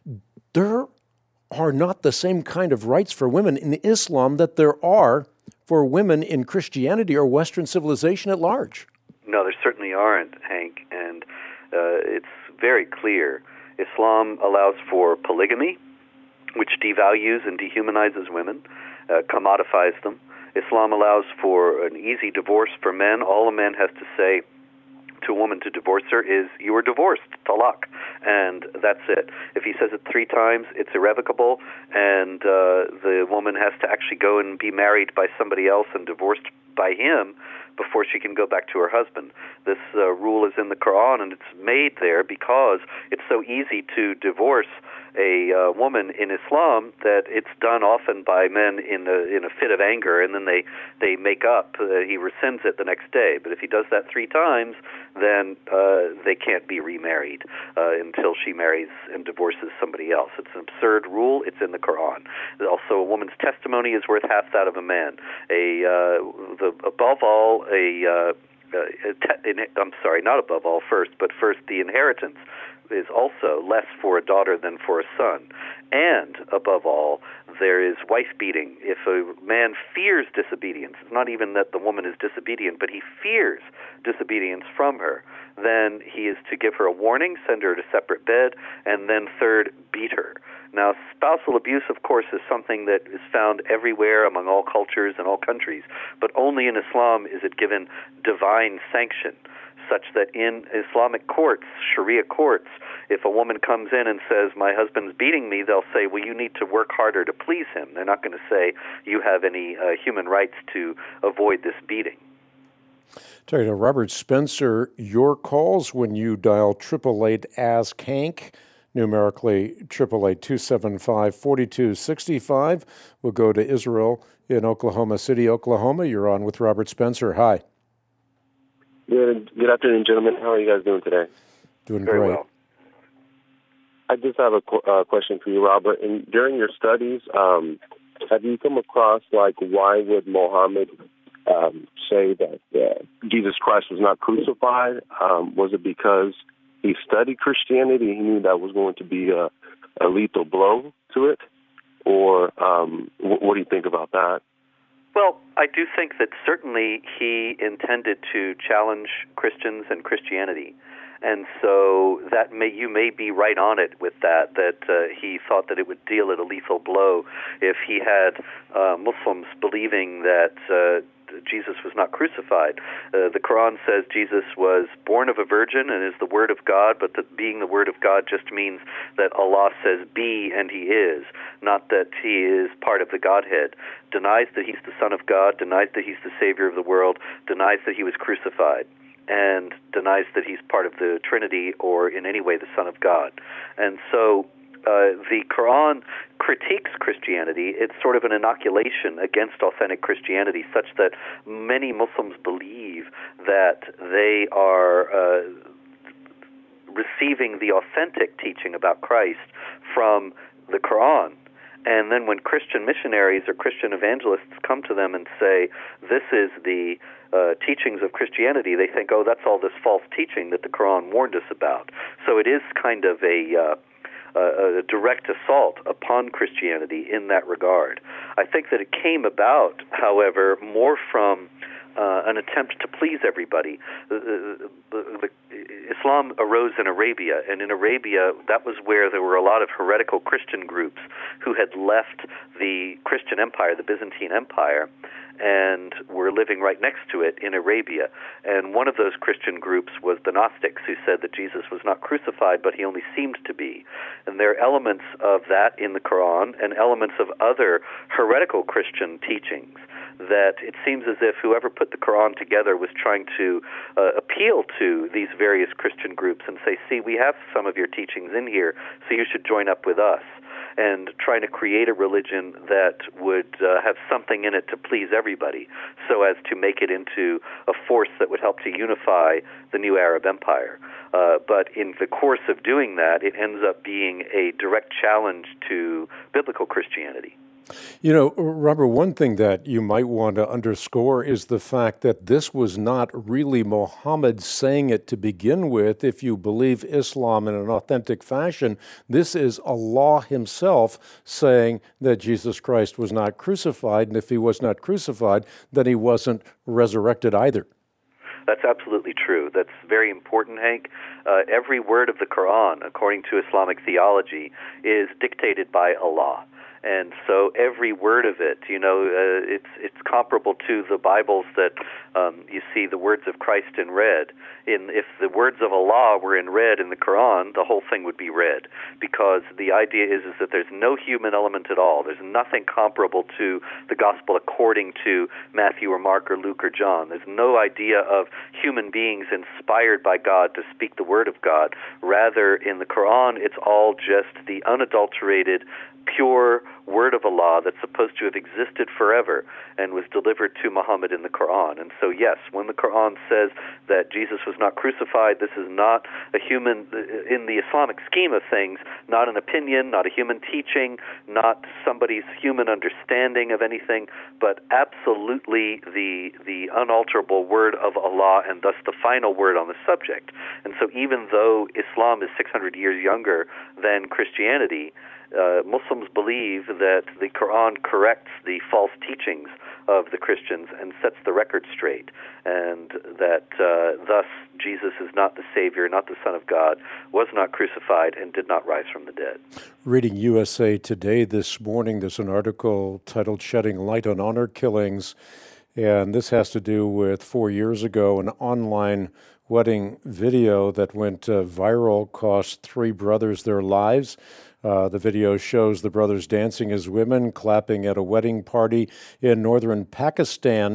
there are not the same kind of rights for women in Islam that there are for women in Christianity or Western civilization at large. No, there certainly aren't, Hank, and uh, it's very clear. Islam allows for polygamy, which devalues and dehumanizes women, uh, commodifies them. Islam allows for an easy divorce for men. All a man has to say to a woman to divorce her is, you are divorced, talaq, and that's it. If he says it three times, it's irrevocable, and uh, the woman has to actually go and be married by somebody else and divorced by him before she can go back to her husband. This uh, rule is in the Quran, and it's made there because it's so easy to divorce a uh, woman in Islam that it's done often by men in a, in a fit of anger, and then they, they make up. Uh, he rescinds it the next day. But if he does that three times, then uh, they can't be remarried uh, until she marries and divorces somebody else. It's an absurd rule. It's in the Quran. Also, a woman's testimony is worth half that of a man. A uh, the, above all, a, uh, a te- in, I'm sorry, not above all first, but first the inheritance is also less for a daughter than for a son. And, above all, there is wife-beating. If a man fears disobedience, it's not even that the woman is disobedient, but he fears disobedience from her, then he is to give her a warning, send her to separate bed, and then third, beat her. Now, spousal abuse, of course, is something that is found everywhere among all cultures and all countries, but only in Islam is it given divine sanction, such that in Islamic courts, Sharia courts, if a woman comes in and says, my husband's beating me, they'll say, well, you need to work harder to please him. They're not going to say you have any uh, human rights to avoid this beating. Tell you, Robert Spencer, your calls when you dial eight eight eight, ask Hank, numerically eight eight eight, two seven five, four two six five. We'll go to Israel in Oklahoma City, Oklahoma. You're on with Robert Spencer. Hi. Good, good afternoon, gentlemen. How are you guys doing today? Doing Very great. well. I just have a qu- uh, question for you, Robert. And during your studies, um, have you come across, like, why would Muhammad um, say that uh, Jesus Christ was not crucified? Um, was it because he studied Christianity and he knew that was going to be a, a lethal blow to it? Or um, wh- what do you think about that? Well, I do think that certainly he intended to challenge Christians and Christianity. And so that may you may be right on it with that, that uh, he thought that it would deal it a lethal blow if he had uh, Muslims believing that uh, Jesus was not crucified. Uh, the Quran says Jesus was born of a virgin and is the Word of God, but that being the Word of God just means that Allah says be and he is, not that he is part of the Godhead. Denies that he's the Son of God, denies that he's the Savior of the world, denies that he was crucified, and denies that he's part of the Trinity or in any way the Son of God. And so uh, the Quran critiques Christianity. It's sort of an inoculation against authentic Christianity, such that many Muslims believe that they are uh, receiving the authentic teaching about Christ from the Quran. And then when Christian missionaries or Christian evangelists come to them and say, this is the uh, teachings of Christianity, they think, oh, that's all this false teaching that the Quran warned us about. So it is kind of a, uh, a direct assault upon Christianity in that regard. I think that it came about, however, more from Uh, an attempt to please everybody. Uh, the, the, Islam arose in Arabia, and in Arabia, that was where there were a lot of heretical Christian groups who had left the Christian Empire, the Byzantine Empire, and were living right next to it in Arabia. And one of those Christian groups was the Gnostics, who said that Jesus was not crucified, but he only seemed to be. And there are elements of that in the Quran and elements of other heretical Christian teachings that it seems as if whoever put the Quran together was trying to uh, appeal to these various Christian groups and say, see, we have some of your teachings in here, so you should join up with us, and trying to create a religion that would uh, have something in it to please everybody, so as to make it into a force that would help to unify the new Arab empire. Uh, but in the course of doing that, it ends up being a direct challenge to biblical Christianity. You know, Robert, one thing that you might want to underscore is the fact that this was not really Muhammad saying it to begin with. If you believe Islam in an authentic fashion, this is Allah himself saying that Jesus Christ was not crucified, and if he was not crucified, then he wasn't resurrected either. That's absolutely true. That's very important, Hank. Uh, every word of the Quran, according to Islamic theology, is dictated by Allah. And so every word of it, you know, uh, it's it's comparable to the Bibles that um, you see the words of Christ in red. In if the words of Allah were in red in the Quran, the whole thing would be red, because the idea is is that there's no human element at all. There's nothing comparable to the gospel according to Matthew or Mark or Luke or John. There's no idea of human beings inspired by God to speak the word of God. Rather, in the Quran, it's all just the unadulterated, pure word of Allah that's supposed to have existed forever and was delivered to Muhammad in the Quran. And so, yes, when the Quran says that Jesus was not crucified, this is not a human, in the Islamic scheme of things, not an opinion, not a human teaching, not somebody's human understanding of anything, but absolutely the the unalterable word of Allah, and thus the final word on the subject. And so even though Islam is six hundred years younger than Christianity, Uh, Muslims believe that the Quran corrects the false teachings of the Christians and sets the record straight, and that uh, thus Jesus is not the Savior, not the Son of God, was not crucified, and did not rise from the dead. Reading U S A Today this morning, there's an article titled Shedding Light on Honor Killings, and this has to do with four years ago, an online wedding video that went uh, viral, cost three brothers their lives. Uh, the video shows the brothers dancing as women, clapping at a wedding party in northern Pakistan.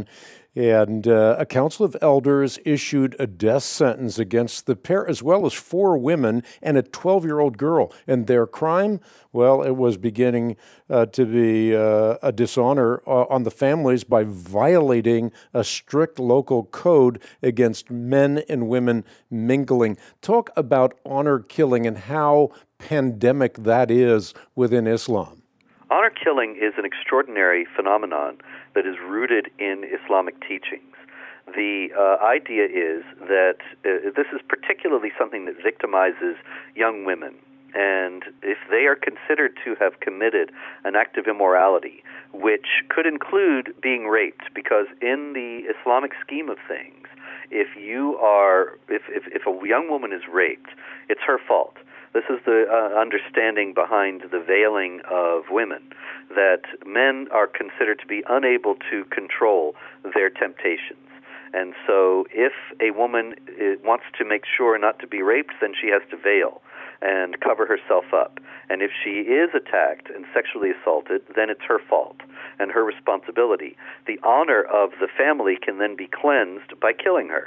And uh, a council of elders issued a death sentence against the pair, as well as four women and a twelve-year-old girl. And their crime, well, it was beginning uh, to be uh, a dishonor uh, on the families by violating a strict local code against men and women mingling. Talk about honor killing and how pandemic that is within Islam. Honor killing is an extraordinary phenomenon that is rooted in Islamic teachings. The uh, idea is that uh, this is particularly something that victimizes young women. And if they are considered to have committed an act of immorality, which could include being raped, because in the Islamic scheme of things, if you are, if, if, if a young woman is raped, it's her fault. This is the uh, understanding behind the veiling of women, that men are considered to be unable to control their temptations. And so if a woman wants to make sure not to be raped, then she has to veil and cover herself up. And if she is attacked and sexually assaulted, then it's her fault and her responsibility. The honor of the family can then be cleansed by killing her.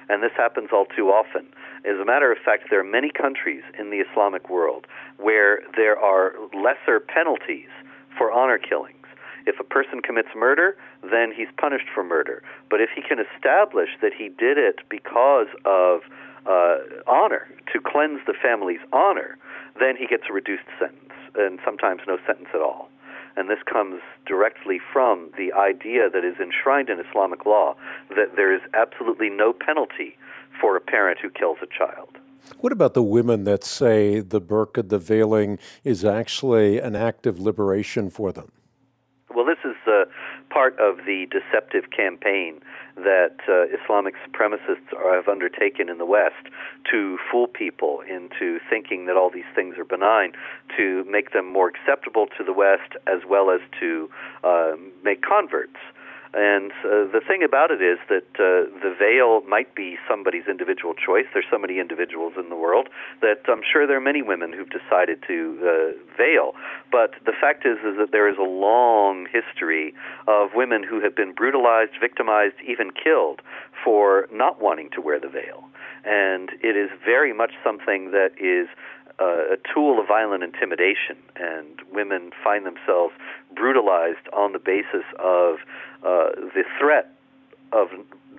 and this happens all too often. As a matter of fact, there are many countries in the Islamic world where there are lesser penalties for honor killings. If a person commits murder, then he's punished for murder. But if he can establish that he did it because of uh, honor, to cleanse the family's honor, then he gets a reduced sentence, and sometimes no sentence at all. And this comes directly from the idea that is enshrined in Islamic law that there is absolutely no penalty for a parent who kills a child. What about the women that say the burqa, the veiling, is actually an act of liberation for them? Well, this is uh, part of the deceptive campaign that uh, Islamic supremacists are, have undertaken in the West to fool people into thinking that all these things are benign, to make them more acceptable to the West, as well as to uh, make converts. And uh, the thing about it is that uh, the veil might be somebody's individual choice. There's so many individuals in the world that I'm sure there are many women who've decided to uh, veil. But the fact is, is that there is a long history of women who have been brutalized, victimized, even killed for not wanting to wear the veil. And it is very much something that is Uh, a tool of violent intimidation, and women find themselves brutalized on the basis of uh, the threat of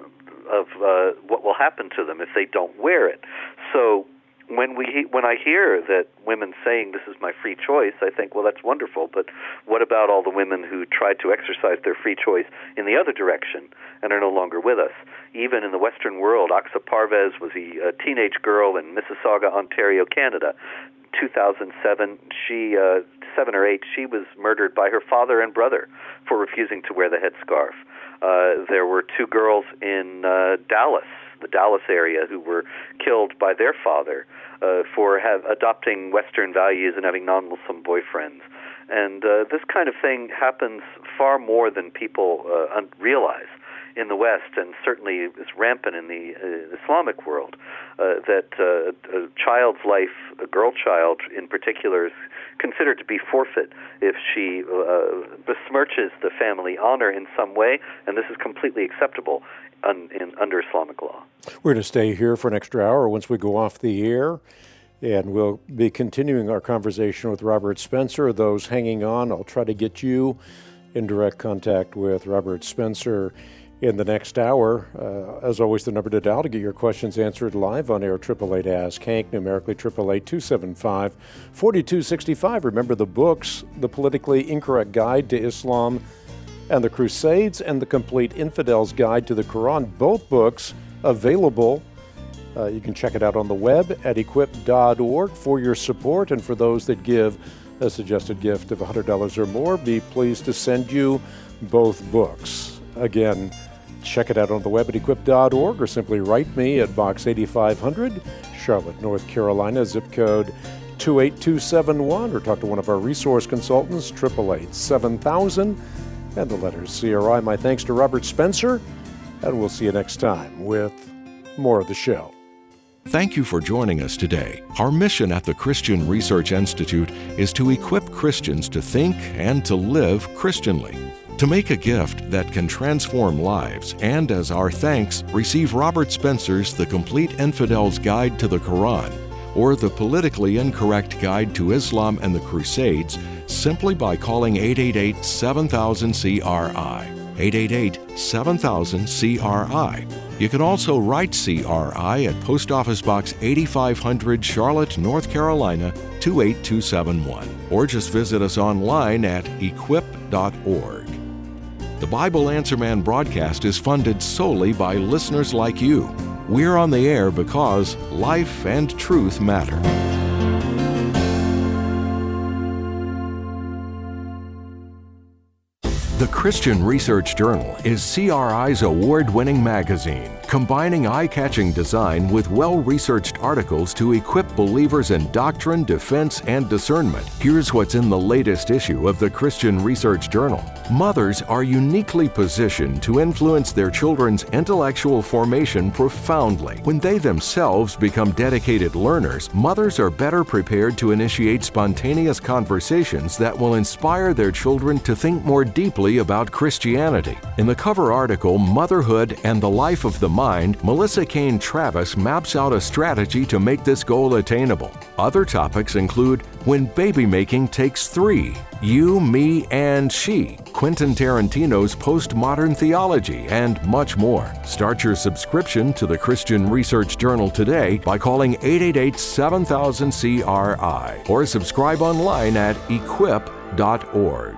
of uh, what will happen to them if they don't wear it. So when we when I hear that women saying this is my free choice, I think, well, that's wonderful, but what about all the women who tried to exercise their free choice in the other direction and are no longer with us? Even in the Western world, Aqsa Parvez was a, a teenage girl in Mississauga, Ontario, Canada. two thousand seven, she uh, seven or eight, she was murdered by her father and brother for refusing to wear the headscarf. Uh, there were two girls in uh, Dallas, the Dallas area, who were killed by their father uh, for have, adopting Western values and having non-Muslim boyfriends. And uh, this kind of thing happens far more than people uh, un- realize in the West, and certainly is rampant in the uh, Islamic world, uh, that uh, a child's life, a girl child in particular, is considered to be forfeit if she uh, besmirches the family honor in some way, and this is completely acceptable un- in, under Islamic law. We're going to stay here for an extra hour once we go off the air, and we'll be continuing our conversation with Robert Spencer. Those hanging on, I'll try to get you in direct contact with Robert Spencer in the next hour. Uh, as always, the number to dial to get your questions answered live on air, eight eight eight Ask Hank, numerically eight eight eight, two seven five, four two six five. Remember the books, The Politically Incorrect Guide to Islam and the Crusades, and The Complete Infidel's Guide to the Quran, both books available. Uh, you can check it out on the web at equip dot org. For your support, and for those that give a suggested gift of one hundred dollars or more, be pleased to send you both books. Again, check it out on the web at equip dot org, or simply write me at Box eighty-five hundred, Charlotte, North Carolina, zip code two eight two seven one, or talk to one of our resource consultants, eight eight eight, seven thousand, and the letters C R I. My thanks to Robert Spencer, and we'll see you next time with more of the show. Thank you for joining us today. Our mission at the Christian Research Institute is to equip Christians to think and to live Christianly. To make a gift that can transform lives, and as our thanks, receive Robert Spencer's The Complete Infidel's Guide to the Quran, or The Politically Incorrect Guide to Islam and the Crusades, simply by calling eight eight eight, seven thousand, C R I. eight eight eight, seven thousand, C R I. You can also write C R I at Post Office Box eighty-five hundred, Charlotte, North Carolina, two eight two seven one, or just visit us online at equip dot org. The Bible Answer Man broadcast is funded solely by listeners like you. We're on the air because life and truth matter. The Christian Research Journal is C R I's award-winning magazine, combining eye-catching design with well-researched articles to equip believers in doctrine, defense, and discernment. Here's what's in the latest issue of the Christian Research Journal. Mothers are uniquely positioned to influence their children's intellectual formation profoundly. When they themselves become dedicated learners, mothers are better prepared to initiate spontaneous conversations that will inspire their children to think more deeply truly about Christianity. In the cover article, Motherhood and the Life of the Mind, Melissa Cain Travis maps out a strategy to make this goal attainable. Other topics include When Baby Making Takes Three, You, Me, and She, Quentin Tarantino's Postmodern Theology, and much more. Start your subscription to the Christian Research Journal today by calling eight eight eight, seven thousand, C R I or subscribe online at equip dot org.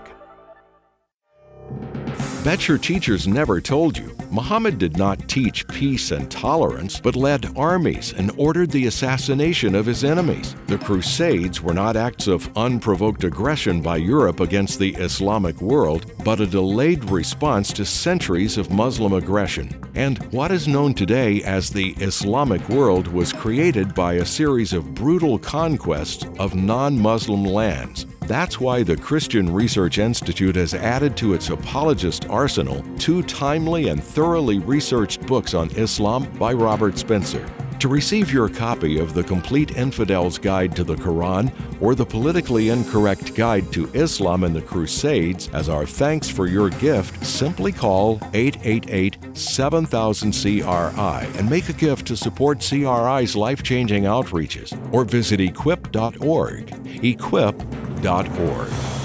Bet your teachers never told you. Muhammad did not teach peace and tolerance, but led armies and ordered the assassination of his enemies. The Crusades were not acts of unprovoked aggression by Europe against the Islamic world, but a delayed response to centuries of Muslim aggression. And what is known today as the Islamic world was created by a series of brutal conquests of non-Muslim lands. That's why the Christian Research Institute has added to its apologist arsenal two timely and thoroughly researched books on Islam by Robert Spencer. To receive your copy of The Complete Infidel's Guide to the Quran or The Politically Incorrect Guide to Islam and the Crusades as our thanks for your gift, simply call eight eight eight, seven thousand, C R I and make a gift to support C R I's life-changing outreaches, or visit equip dot org. equip dot org.